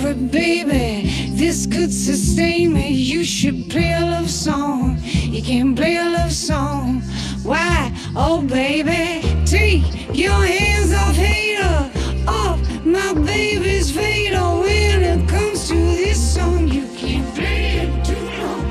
but baby, this could sustain me. You should play a love song. You can't play a love song. Why? Oh baby, take your hands off hater, off my baby's fader. When it comes to this song, you can't play it too long.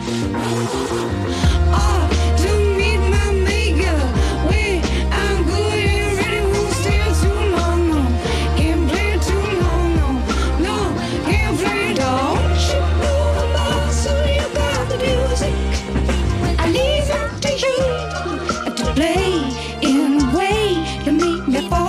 Oh, to meet my maker, when I'm good and ready, won't stand too long. No, can't play it too long. No, no, can't play it. Don't you know the boss? So you got the music. I leave it to you to play in a way to make me fall.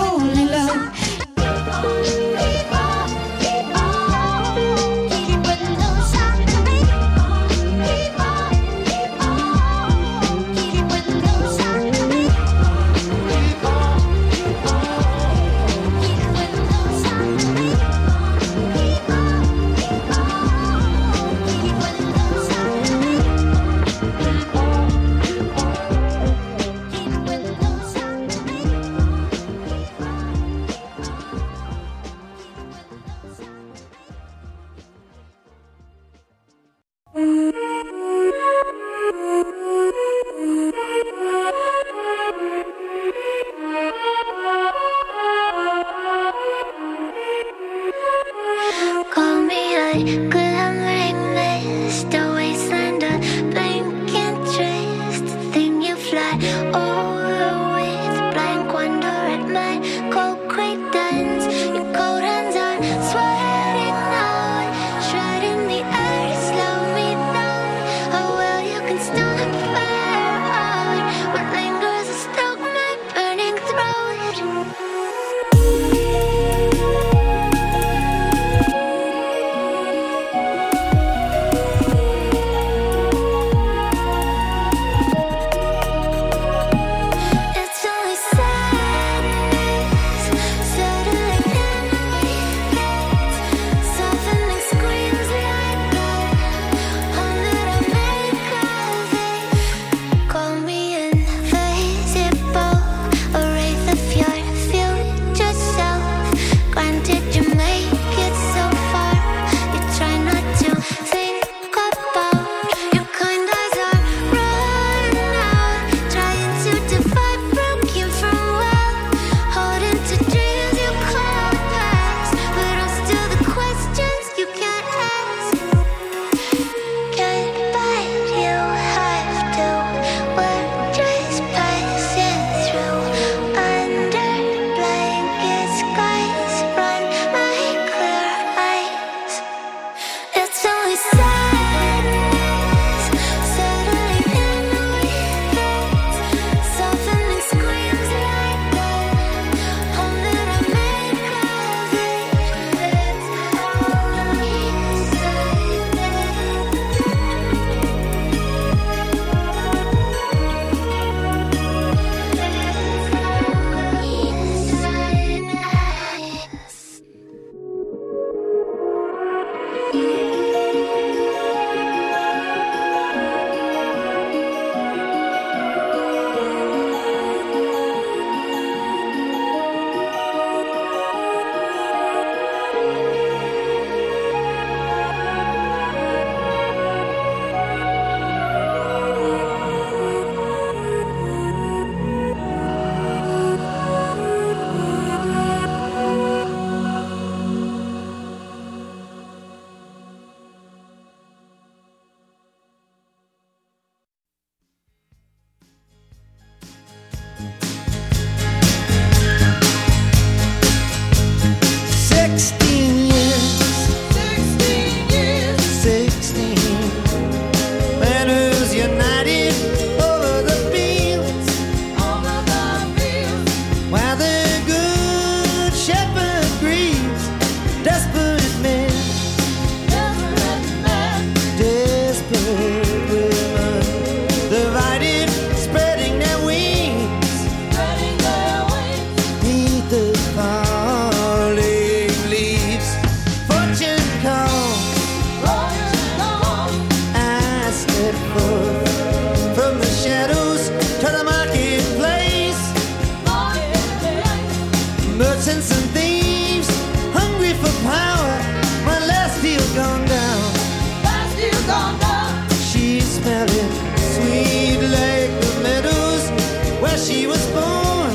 she was born,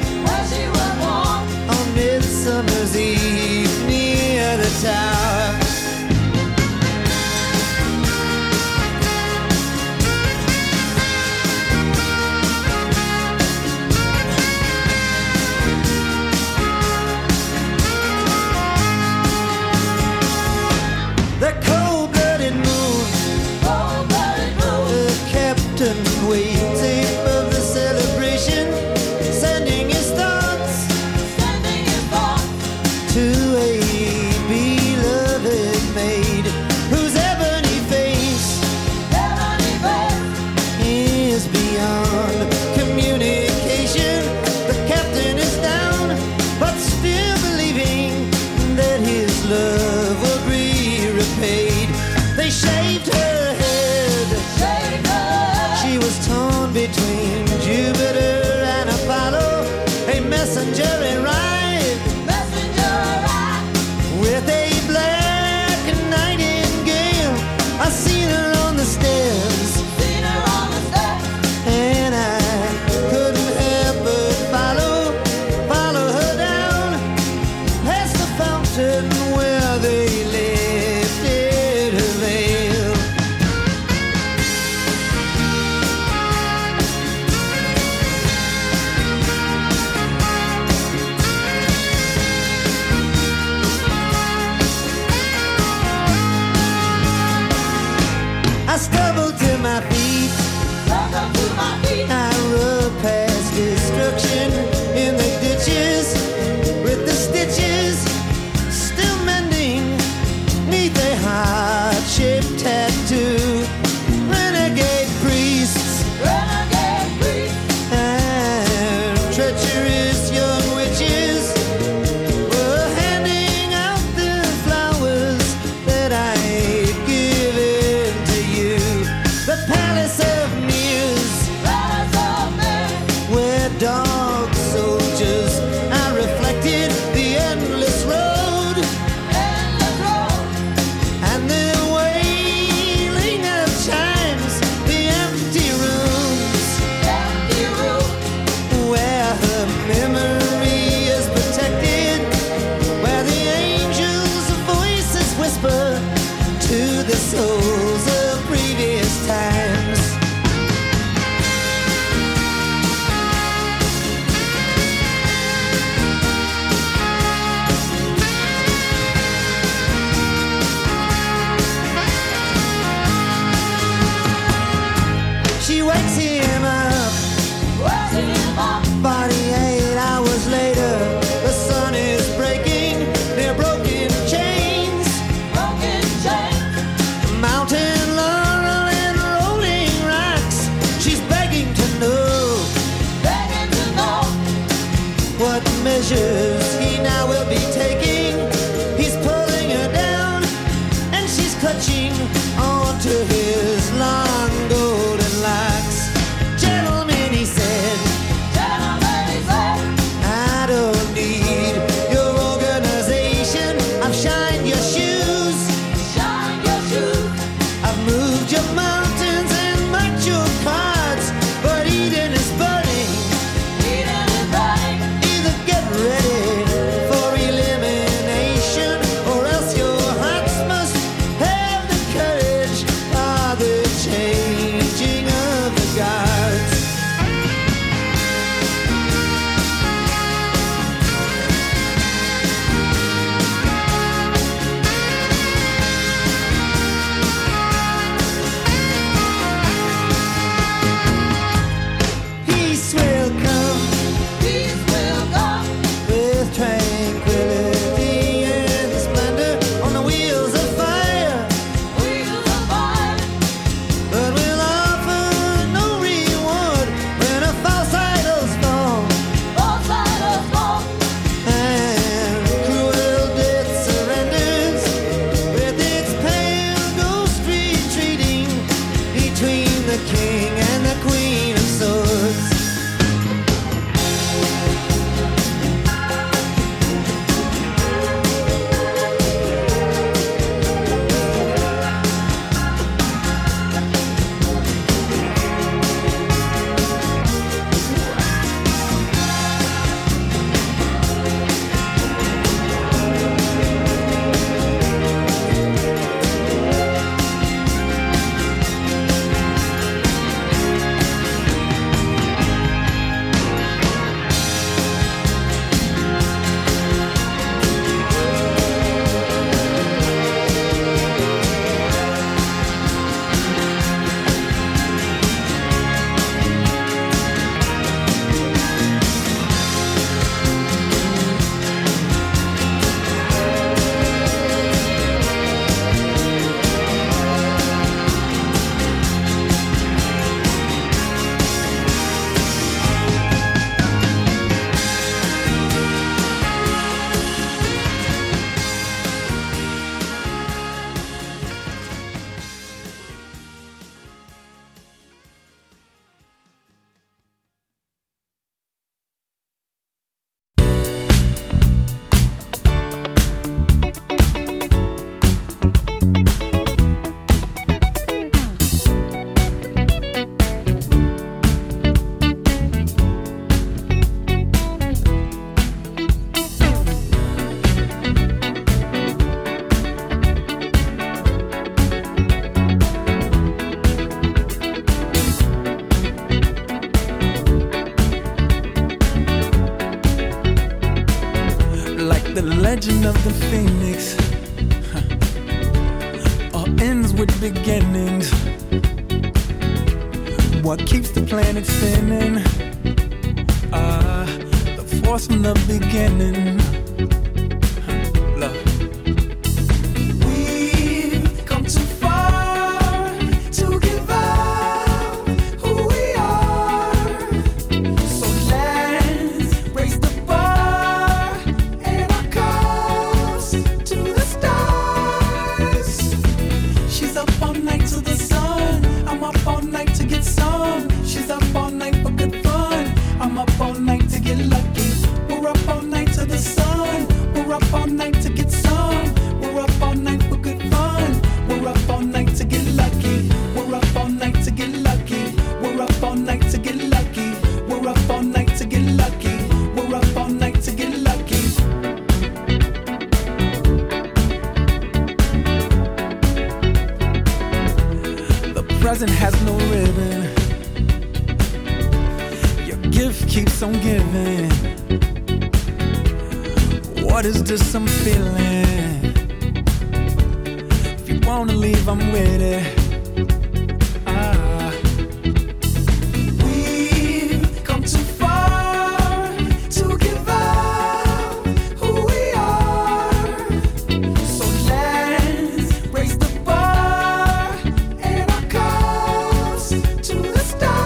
on Midsummer's Eve near the tower. The cold-blooded moon, the captain waiting for the celebration, sending his thoughts to a beloved maid whose ebony face is beyond communication. The captain is down, but still believing that his love will be repaid. They shaved her head. She was torn between Jupiter and Apollo, a messenger in ride with a black nightingale. I seen her on the stairs, and I couldn't help but follow her down past the fountain where they lifted her veil. I stumbled to my feet, I rode past destruction in the ditches, with the stitches still mending neath a heart-shaped tattoo. Renegade priests and treacherous young witches were handing out the flowers that I'd given to you. The palace of Muse, where dog soldiers I reflected the endless road and the wailing of chimes, the empty rooms where her memory is protected, where the angels' voices whisper to the souls of previous times. She wakes him up 48 hours later. The sun is breaking near broken chains, mountain laurel and rolling rocks. She's begging to know what measures he now will be taking. He's pulling her down, and she's clutching onto his long golden locks. Gentlemen, he said, I don't need your organization. I've shined your shoes, I've moved your mountains and marked your cards, but Eden is burning. Either get ready for elimination, or else your hearts must have the courage of the changing of the guards. Peace will come with tranquility and splendor on the wheels of fire, but we'll offer no reward when a false idols fall, and cruel death surrenders with its pale ghost retreating between the king and the queen of swords. The legend of the phoenix all ends with beginnings. What keeps the planet spinning? The force from the beginning. Love. We've come too far to give up who we are. So let's raise the bar and our cups to the stars. She's up all night to the sun. I'm up all night to get some. She's up all night for good fun. I'm up all night to get lucky. We're up all night to the sun. We're up all night to get some. We're up all night for good fun. We're up all night to get lucky. We're up all night to get lucky. We're up all night to get lucky. We're up all night to get lucky. We're up all night to get lucky. The present has no ribbon. Your gift keeps on giving. What is this I'm feeling? If you wanna leave, I'm with it. We've come too far to give up who we are. So let's raise the bar and our cups to the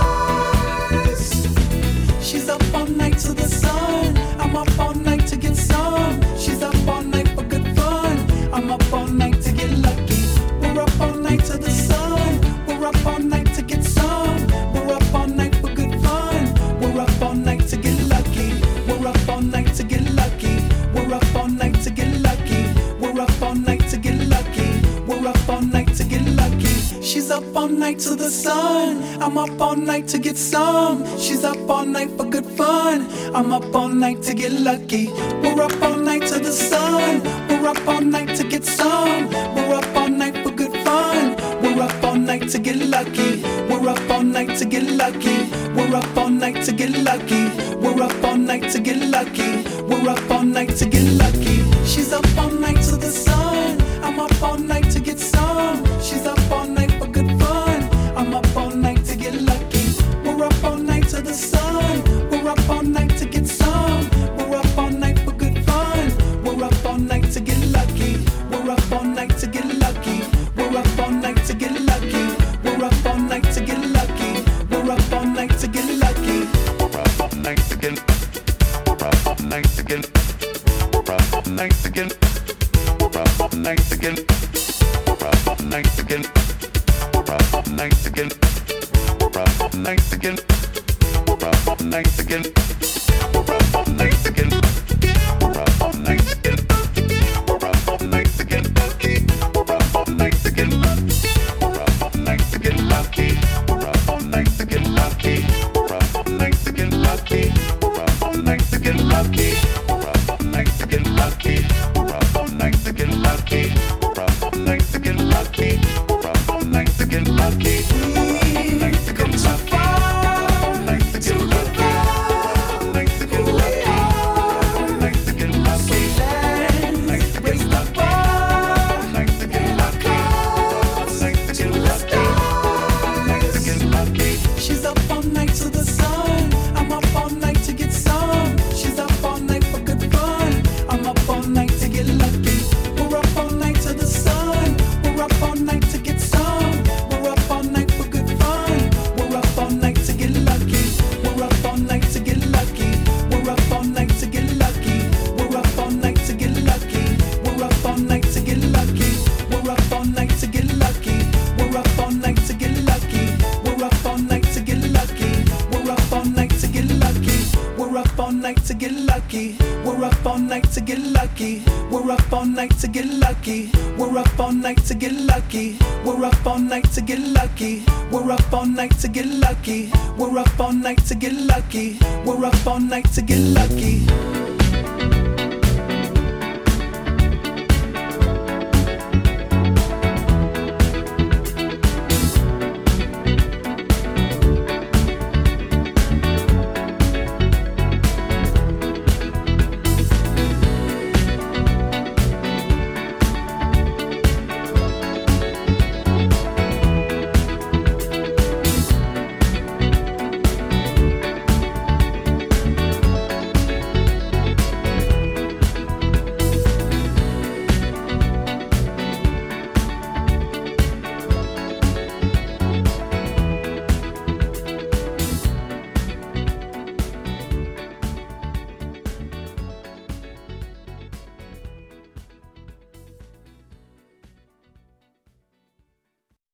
stars. She's up all night to the sun. I'm up all night to get some. She's up all night for good fun. I'm up all night to get lucky. We're up all night to the sun. We're up all night to get some. We're up all night for good fun. We're up all night to get lucky. We're up all night to get lucky. We're up all night to get lucky. We're up all night to get lucky. We're up all night to get lucky. She's up all night to the sun. I'm up all night to get some. She's up all night for good fun. I'm up all night to get lucky. We're up all night to the sun. We're up all night to get some. We're up all night for good fun. We're up all night to get lucky. We're up all night to get lucky. We're up all night to get lucky. We're up all night to get lucky. We're up all night to get lucky. She's up all night to the sun. I'm up all night to get some. She's up all night for good fun. I'm up all night to get lucky. We're up all night to the sun. We're up all night to get some. We're up all night for good fun. We're up all night to get lucky. We're up all night to get lucky. We're up all night to get lucky. We're up all night to get lucky. We're up all night to get lucky. We're up all night to get. We're up all night to get. We're up all night to get. We're up all night to get. We're up all night to get. We're up all night to get. We're up all night to get. We're up all night to get. We're up all night to get. We're up all night to get. We're up all night to get lucky. We're up all night to get lucky. We're up all night to get lucky. We're up all night to get lucky. We're up all night to get lucky. We're up all night to get lucky. We're up all night to get lucky. We're up all night to get lucky. We're up all night to get lucky. We're up all night to get lucky.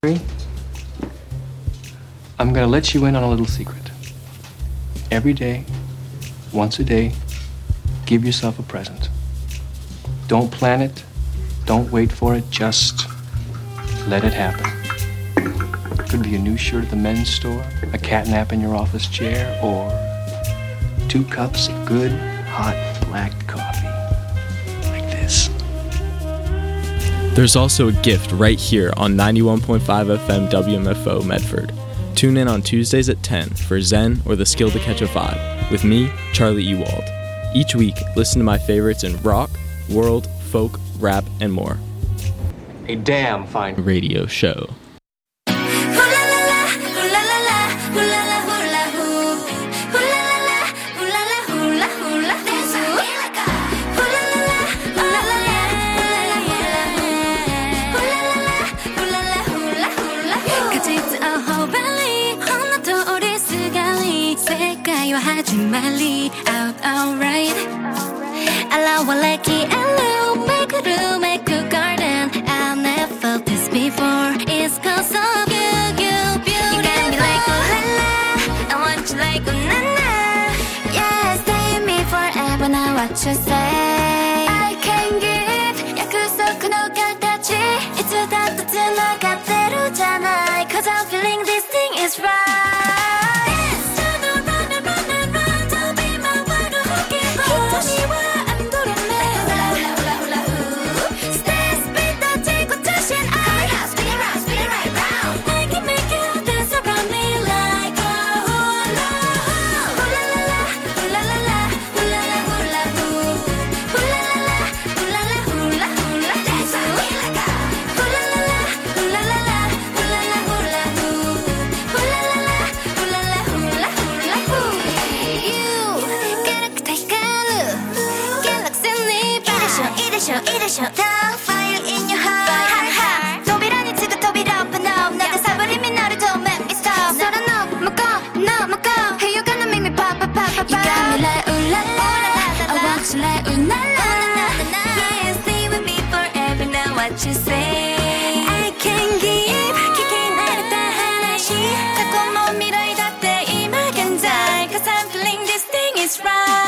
I'm gonna let you in on a little secret. Every day, once a day, give yourself a present. Don't plan it, don't wait for it, just let it happen. Could be a new shirt at the men's store, a cat nap in your office chair, or 2 cups of good, hot, black coffee. Like this. There's also a gift right here on 91.5 FM WMFO Medford. Tune in on Tuesdays at 10 for Zen or The Skill to Catch a Vibe with me, Charlie Ewald. Each week, listen to my favorites in rock, world, folk, rap, and more. A damn fine Radio show. Out alright. Allow a lucky hello, make a room, make a garden. I've never felt this before. It's cause of you. You got me like oh la la, I want you like oh na na. Yeah, stay with me forever. Now what you say? I can give. 약속の形いつだって繋がってるじゃない Cause I'm feeling this thing is right. The fire in your heart. 扉につく扉 open up. 나의 사버림이 나를 don't make me stop. 서로 no, no, hey you gonna make me pop. You got me like ooh la la. I want you like ooh la la. Yeah, stay with me forever. Now what you say? I can give. 기긴 나를 다 하나씩. 자꾸 먼 미래에 닿대 이마 견잘. Cause I'm feeling this thing is right.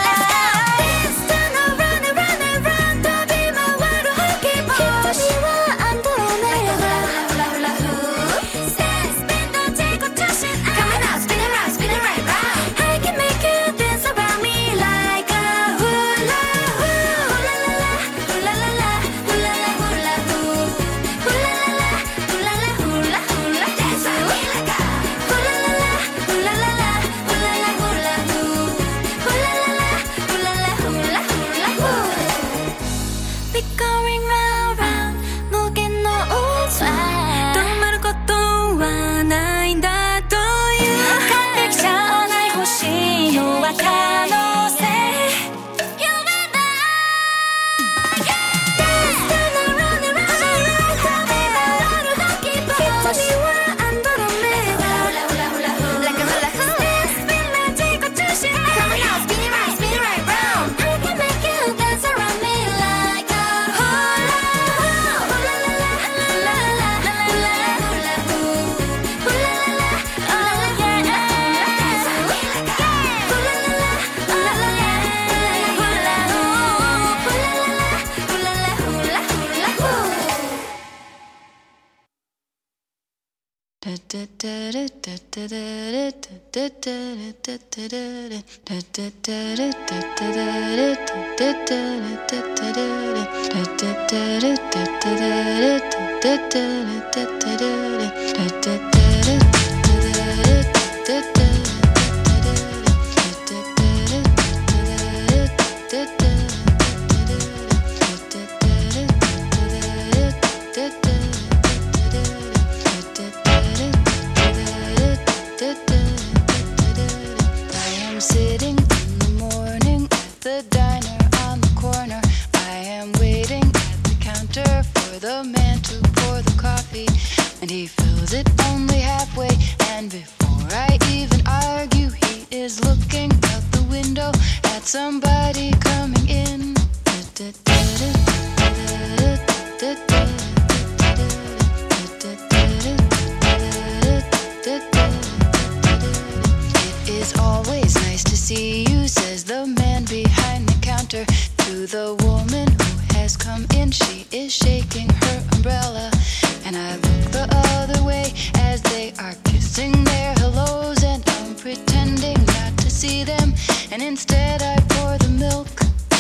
see you, says the man behind the counter. To the woman who has come in, she is shaking her umbrella. And I look the other way as they are kissing their hellos, and I'm pretending not to see them, and instead I pour the milk.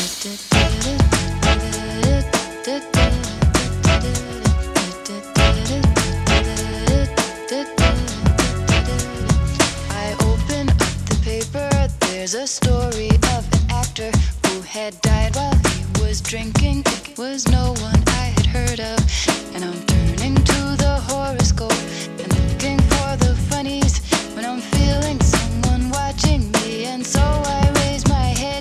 I open up the paper, there's a story of an actor who had died while he was drinking. It was no one I had heard of, and I'm turning to the horoscope and looking for the funnies when I'm feeling someone watching me, and so I raise my head.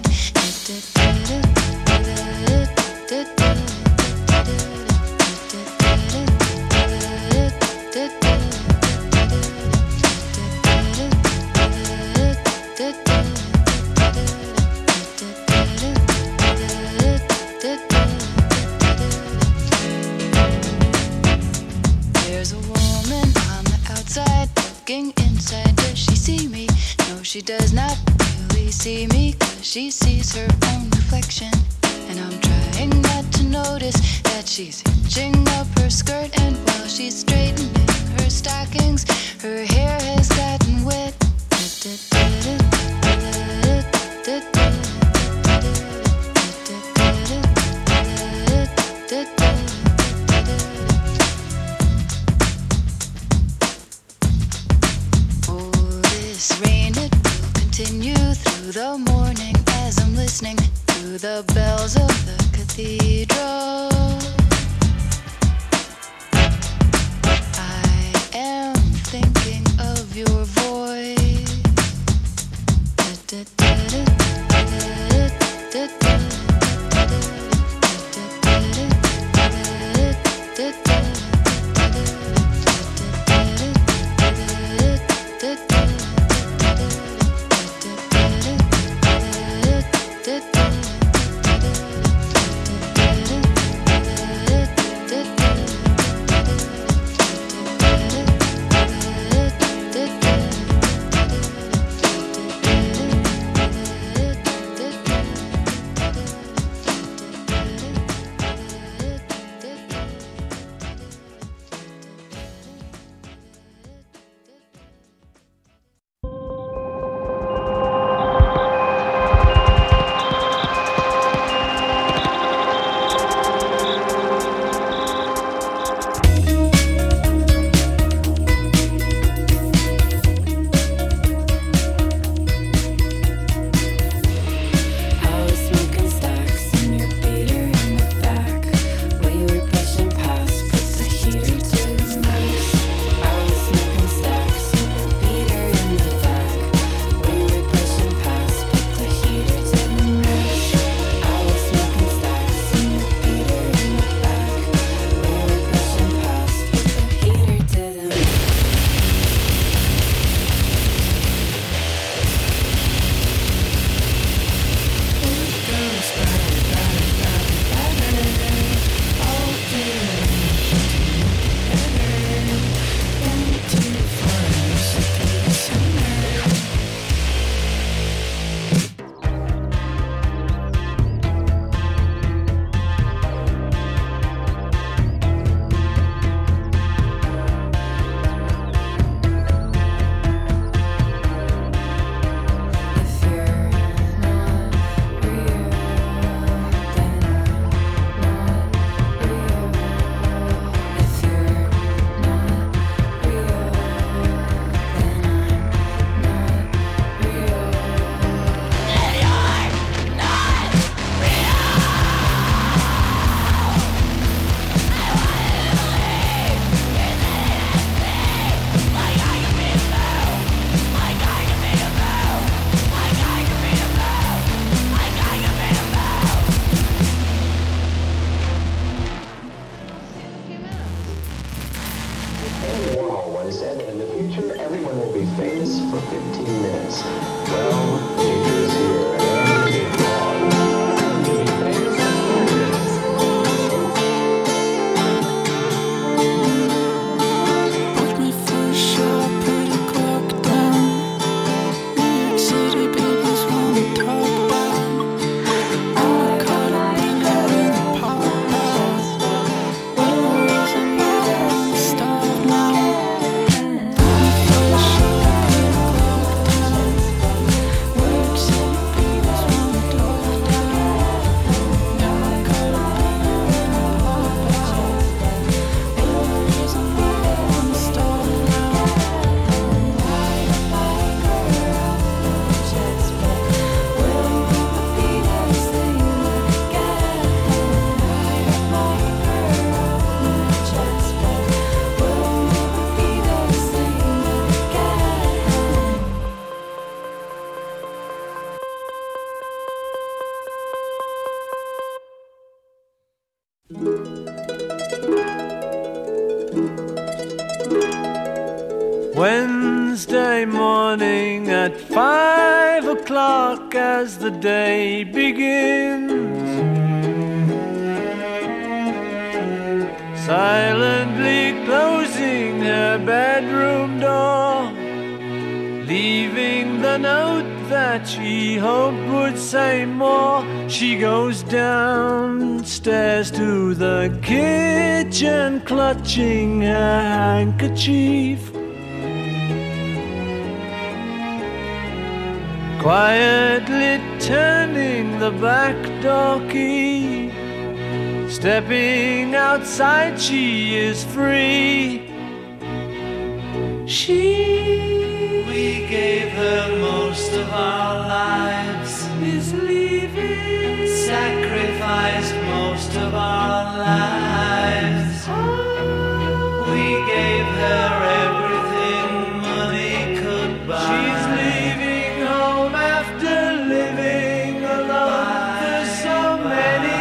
There's a woman on the outside looking inside. Does she see me? No, she does not really see me, 'cause she sees her own reflection. And I'm trying not to notice that she's hitching up her skirt, and while she's straightening her stockings, her hair has gotten wet. Oh, this rain, it will continue through the morning as I'm listening to the bells of the cathedral. I am thinking of your voice. Wednesday morning at 5 o'clock as the day begins, silently closing her bedroom door, leaving the note that she hoped would say more. She goes downstairs to the kitchen, clutching her handkerchief, quietly turning the back door key. Stepping outside, she is free. We gave her most of our lives, is leaving, sacrificed most of our lives. We gave her everything money could buy. She's leaving home after living alone for so many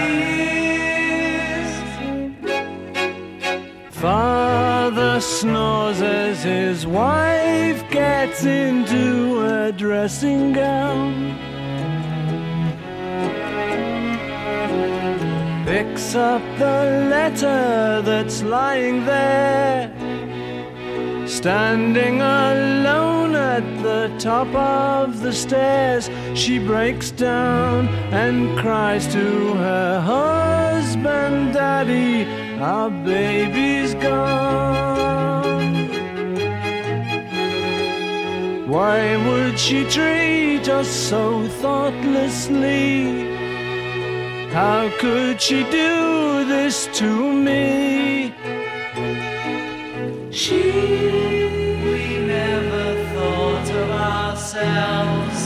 years. Father snores as his wife gets into a dressing gown, picks up the letter that's lying there, standing alone at the top of the stairs. She breaks down and cries to her husband, "Daddy, our baby's gone." Why would she treat us so thoughtlessly? How could she do this to me? We never thought of ourselves,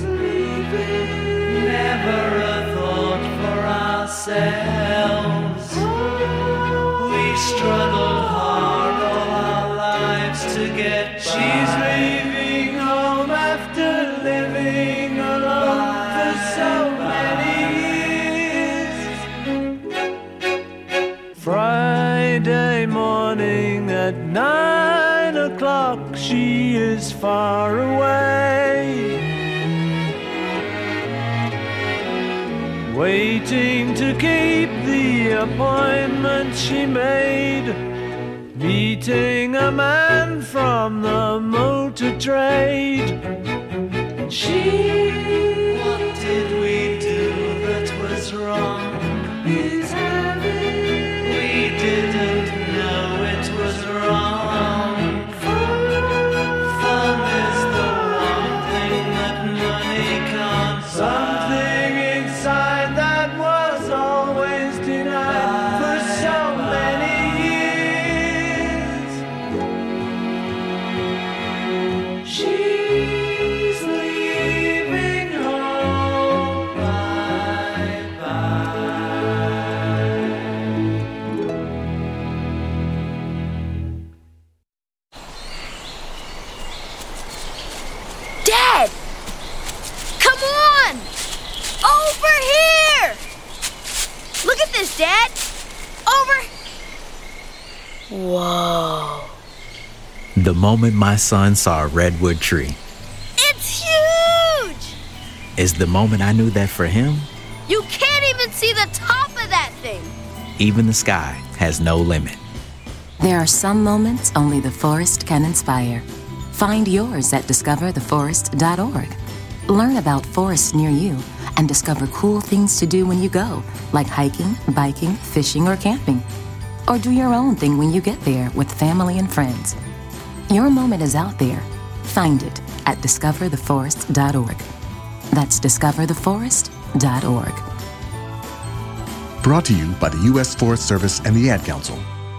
never a thought for ourselves. We struggled hard all our lives to get by. She's leaving home after living alone for so many years. Friday morning at 9 o'clock, she is far away, waiting to keep the appointment she made, meeting a man from the motor trade. What did we do that was wrong? We didn't know it was wrong. Fun is the one thing that money can't buy. Something inside that was always denied for so many years. She's leaving home, bye-bye. Dad! Come on! Over here! Look at this, Dad! Over! Whoa. The moment my son saw a redwood tree It's huge! is the moment I knew that for him, You can't even see the top of that thing! even the sky has no limit. There are some moments only the forest can inspire. Find yours at discovertheforest.org. Learn about forests near you and discover cool things to do when you go, like hiking, biking, fishing, or camping. Or do your own thing when you get there with family and friends. Your moment is out there. Find it at discovertheforest.org. That's discovertheforest.org. Brought to you by the U.S. Forest Service and the Ad Council.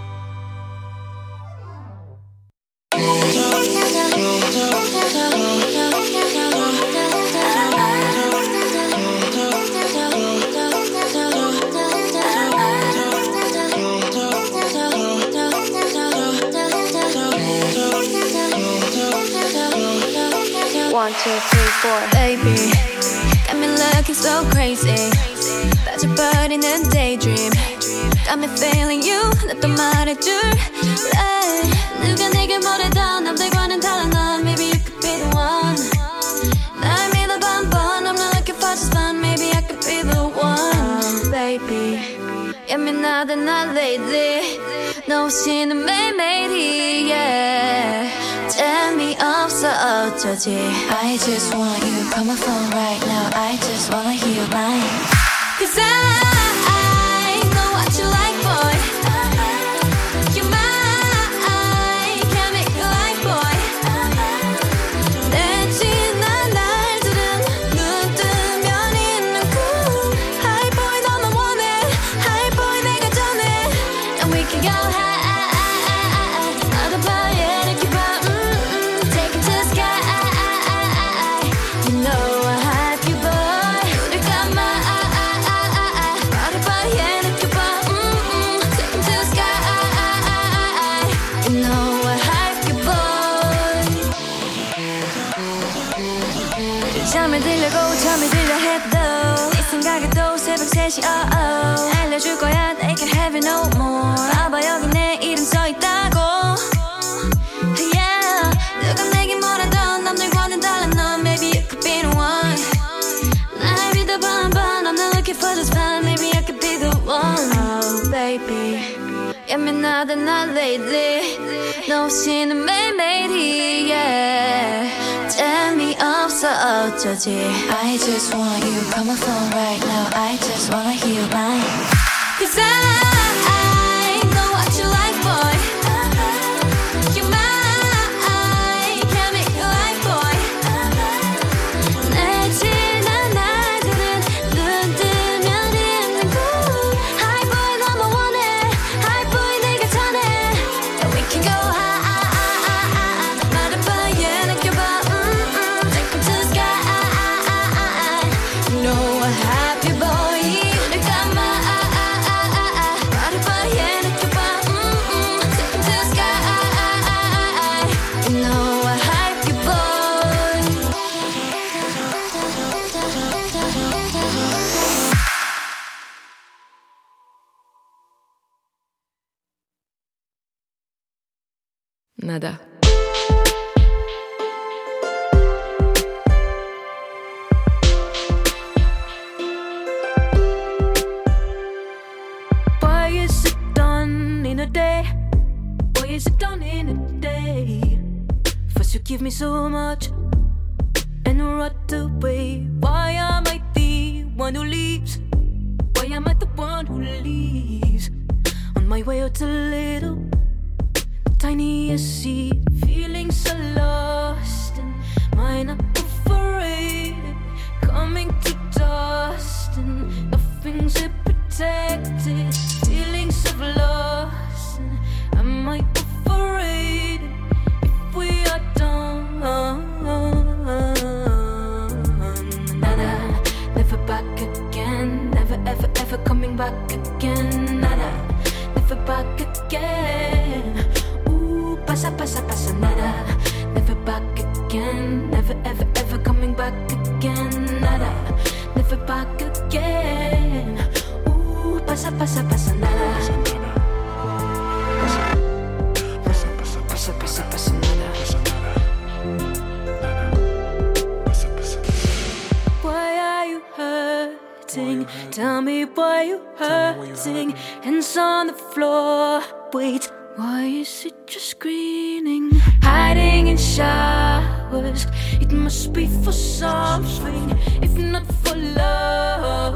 One, two, three, four. Baby, got me looking so crazy. That's your body in a daydream. Got me feeling you. 나 또 말해줄래. 누가 내게 뭐래도 남들과는 다 just fine. Maybe I could be the one, baby. 예민하던 나 lately 너 없이는 매일매일이 yeah. 재미없어 어쩌지 I just want you call my phone right now I just wanna hear your line Cause I know what you like boy You're mine Can't make you like boy 내 지난 날들은 눈 뜨면 있는 cool High boy 너만 원해 High boy 내가 전해 And we can go high 어젯밤에 이렇게 봐 Take it to the sky You know I hype you boy 우릴 감아 어젯밤에 이렇게 봐 Take it to the sky You know I hype you boy 잠을 들려고 잠이 들려 해도 네 생각에도 새벽 3시 알려줄 거야 They can't have it no more 봐봐 여기 내 이름 써있다고 Yeah 누가 내게 뭐라던 남들과는 달라 넌 Maybe you could be the one 날 믿어봐 한번 I'm not looking for this fun Maybe I could be the one Oh baby 예민하던 나 lately 너 없이는 매일매일이 yeah. 재미없어 어쩌지 I just want you call my phone right now I just wanna hear your line Cause I know what you like boy You're mine Can't make you like boy 내 지난 날들은 눈 뜨면 있는 cool High boy 너만 원해 High boy 내가 전해 And we can go high 마른 밤에 느껴봐 Take it to the sky You know I hype you boy 우릴 감아 마른 밤에 느껴봐 Take it to the sky You know I hype you boy Nada. Why is it done in a day? Why is it done in a day? First you give me so much and right away. Why am I the one who leaves? Why am I the one who leaves? On my way out a little tiniest seed, feeling so lost and mine up afraid coming to dust and nothing's protected, feeling so lost and am I afraid if we are done? Nada, never back again, never ever ever coming back again. Nada, never back again. Pasa, pasa, pasa, nada. Never back again. Never, ever, ever coming back again. Nada. Never back again. Ooh, pasa, pasa, pasa, nada. Pasa, pasa, pasa, nada. Why are you hurting? Tell me why you hurting. Hands on the floor. Wait. Why is it just screaming? Hiding in showers. It must be for something, if not for love.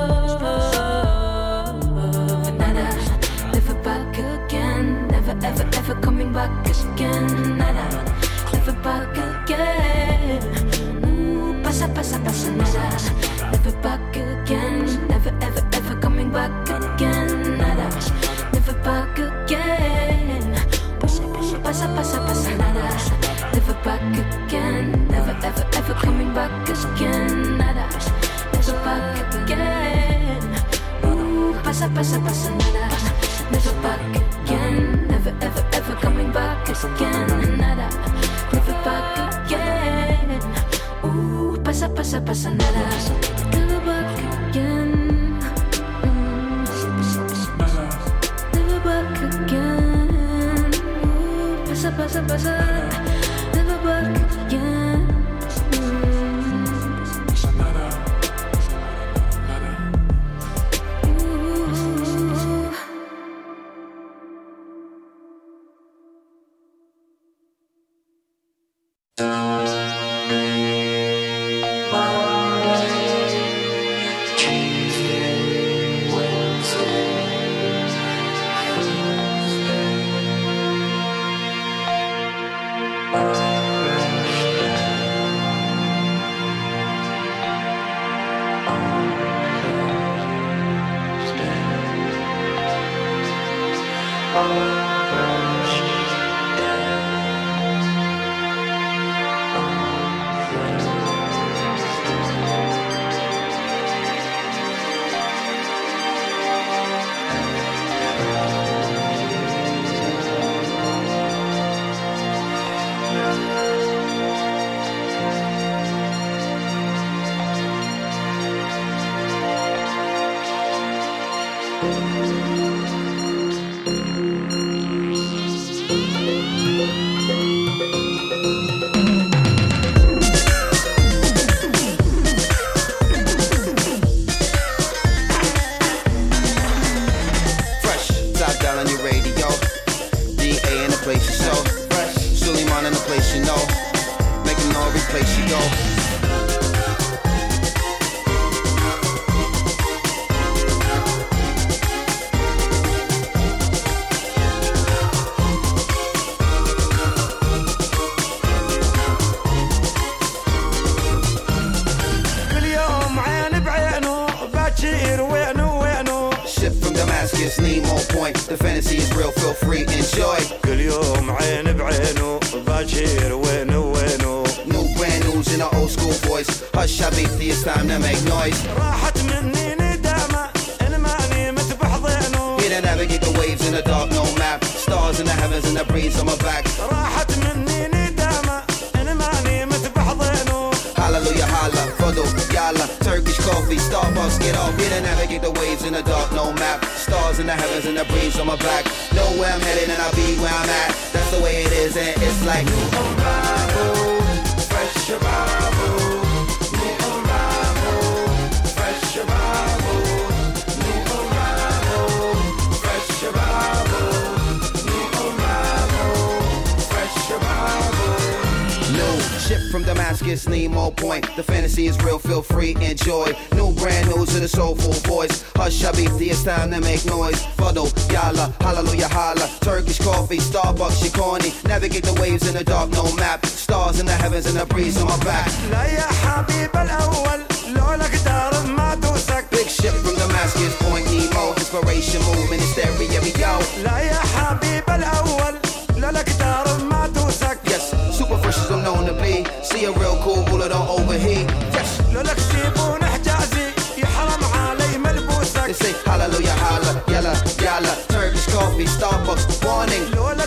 Nada, never back again. Never ever ever coming back again. Nada, never back again. Ooh, pasa, pasa, pasa, nada. Never back again. Never ever ever coming back again. Nada, never back again. Ooh, pasa, pasa, pasa, nada. Never back again. Never ever ever coming back again. Nada, never back again. Ooh, pasa, pasa, pasa, nada. Never back again. Never ever ever coming back again. Nada, never back again. Ooh, pasa, pasa, pasa, nada. Never back again. Never back again. Ooh, pasa, pasa, pasa. Never back again. From Damascus, Nemo Point. The fantasy is real, feel free, enjoy. New brand new to the soulful voice. Hush, Habibti, it's time to make noise. Fuddle, yalla, hallelujah, holla. Turkish coffee, Starbucks, Shikoni. Navigate the waves in the dark, no map. Stars in the heavens and the breeze on my back. Big ship from Damascus, Point Nemo. Inspiration, movement, hysteria, we go. Yes, super fresh as I'm known to be. See a real cool bullet, don't overheat. Yes. They say hallelujah, holla, yalla, yalla. Turkish coffee, Starbucks, warning.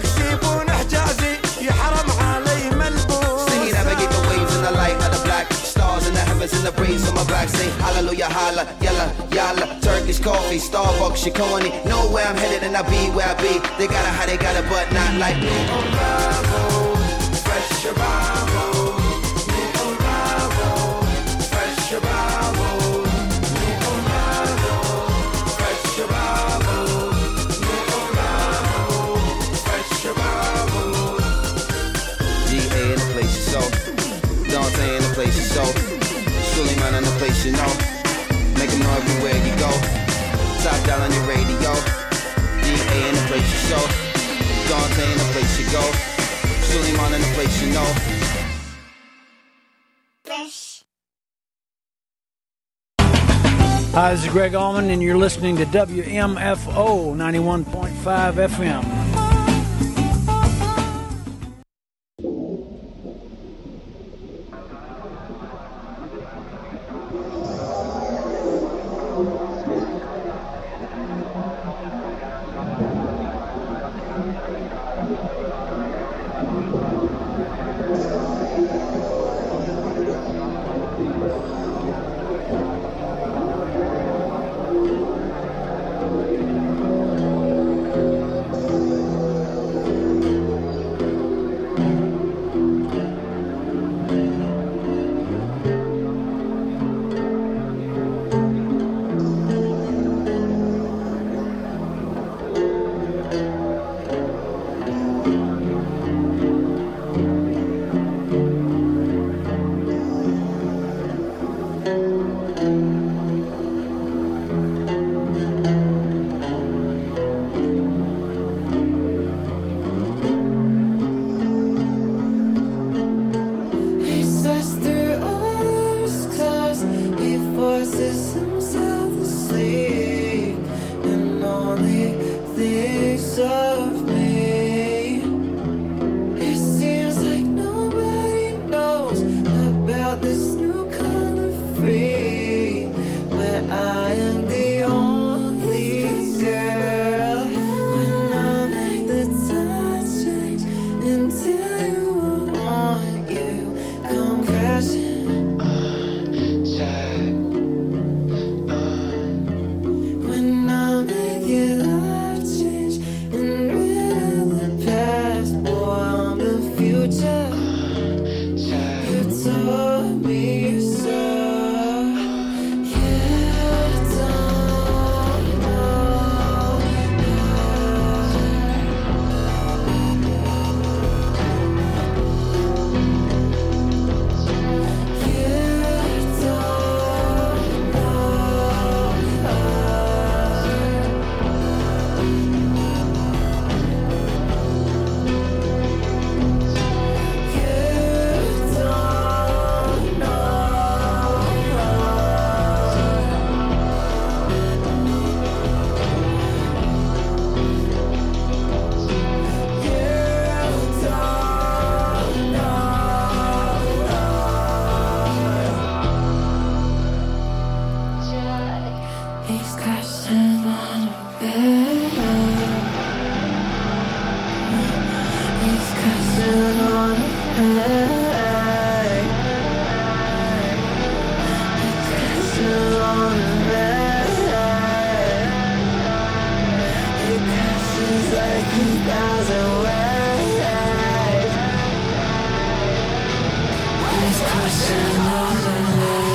Singing, navigate the waves in the light of the black. Stars in the heavens and the breeze on my back. Say hallelujah, holla, yalla, yalla. Turkish coffee, Starbucks, Shikoni. Know where I'm headed and I be where I be. They got it how they got it, but not like me. Fresh arrival, new arrival, fresh arrival, new arrival, fresh arrival, new arrival, fresh arrival. GA in the place you so, Dante in the place you so, Suleiman in the place you know, make them know everywhere you go. Top down on your radio, GA in the place you so, Dante in the place you go. Suleiman in the place you know. Hi, this is Greg Allman, and you're listening to WMFO 91.5 FM. I am the only girl. When I make the tide change into you, I want you come crashing tight. When I make your life change and rid of the past, boy, I'm the future. You told me so. He's crashing on a bed. He's crashing on a bed. He's crashing on a bed. He crashes like 2,000 waves. He's crashing on a bed.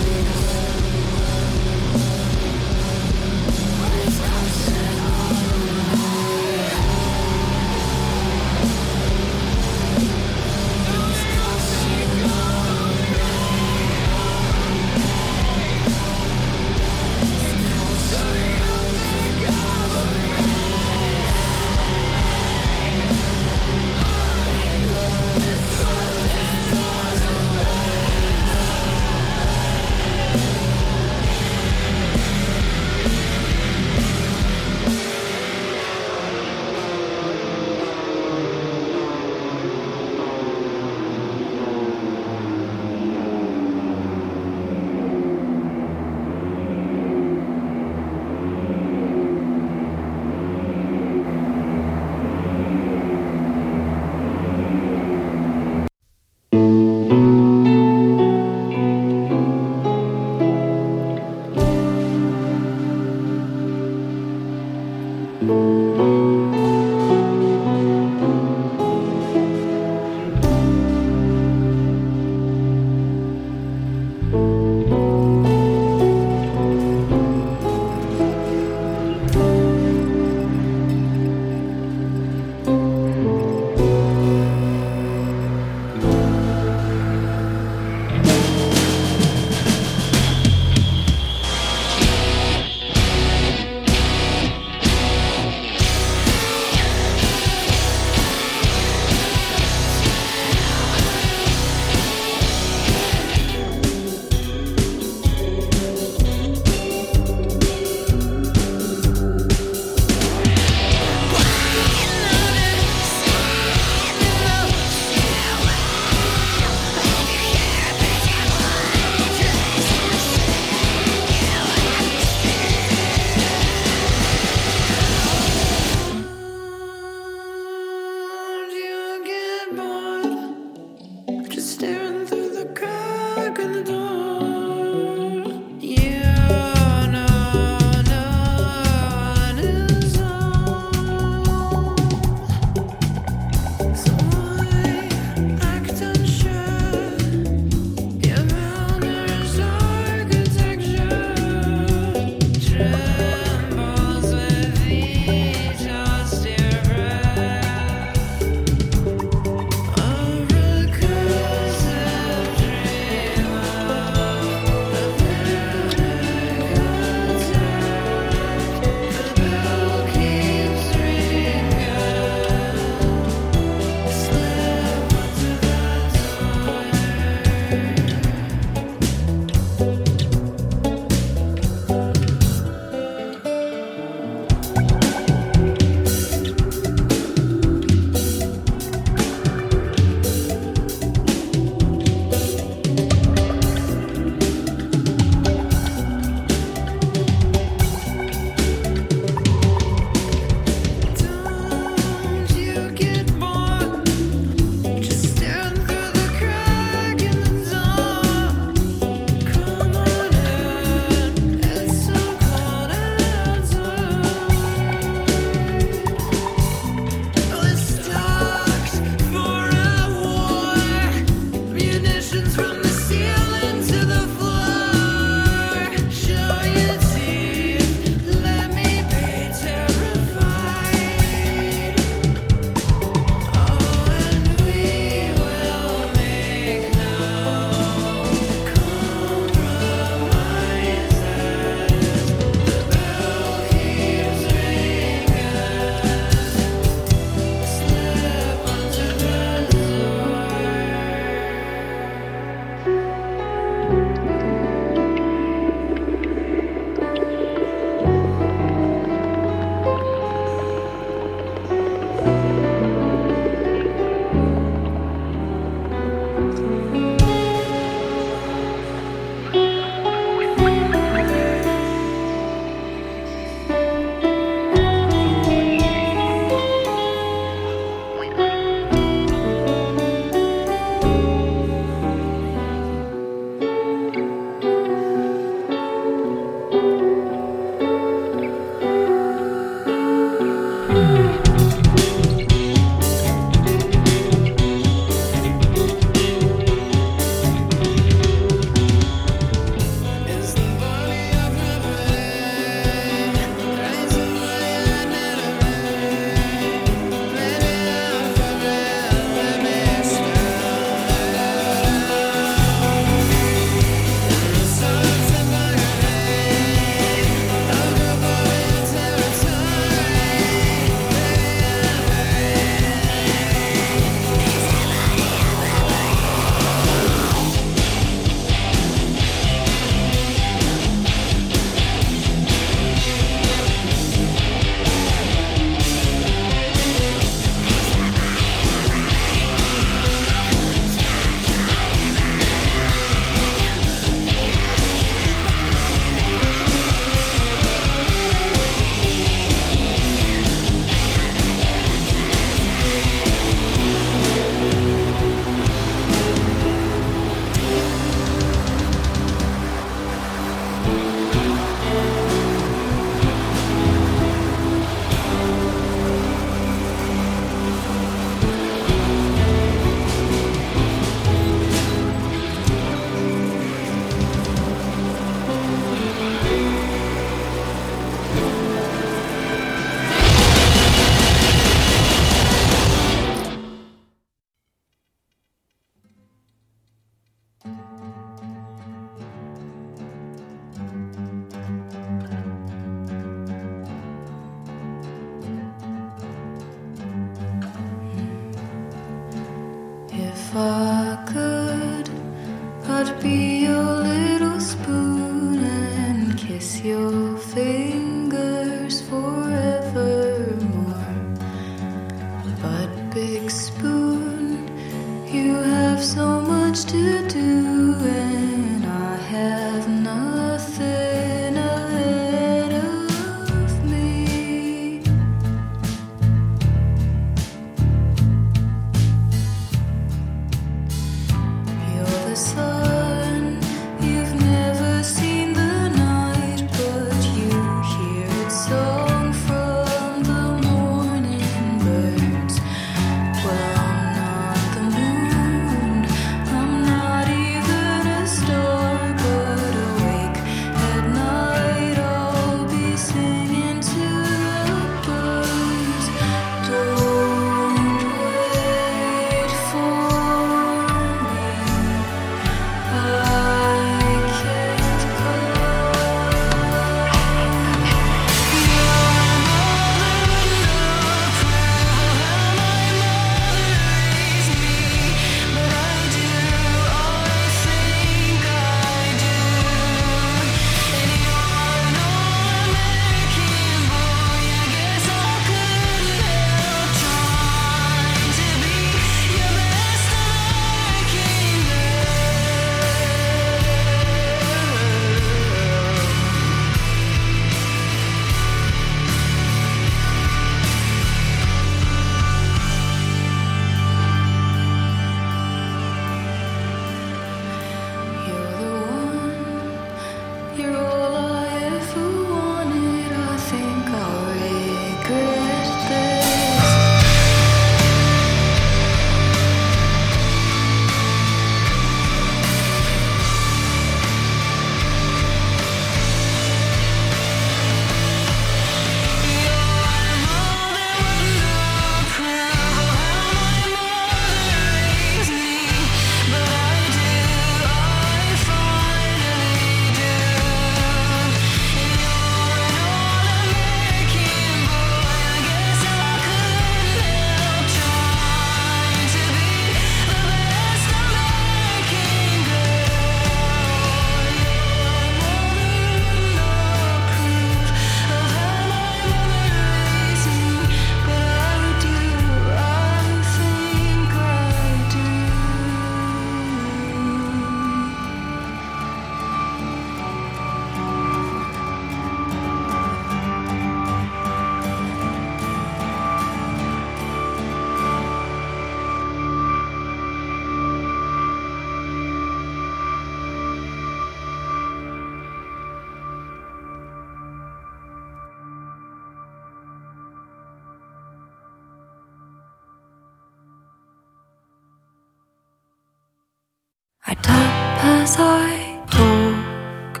I tap as I talk,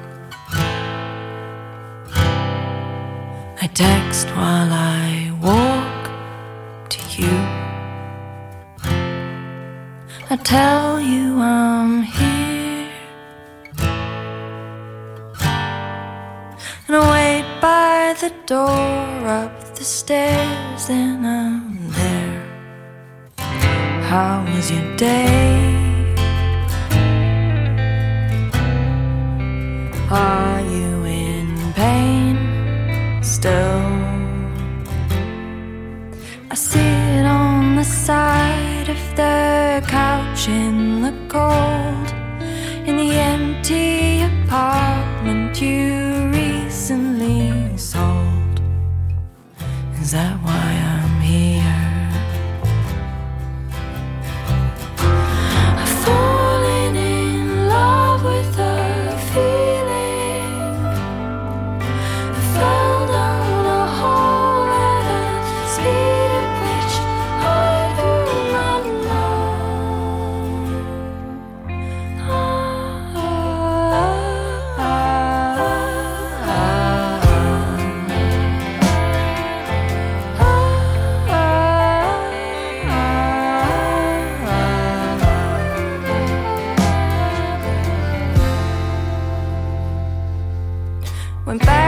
I text while I walk to you. I tell you I'm here, and I wait by the door up the stairs, and I'm there. How was your day? Are you in pain still? I sit on the side of the couch in the cold, in the empty apartment you recently sold. Is that why I'm here? I've fallen in love with the feeling. I fell down a hole at a speed at which I do not Went back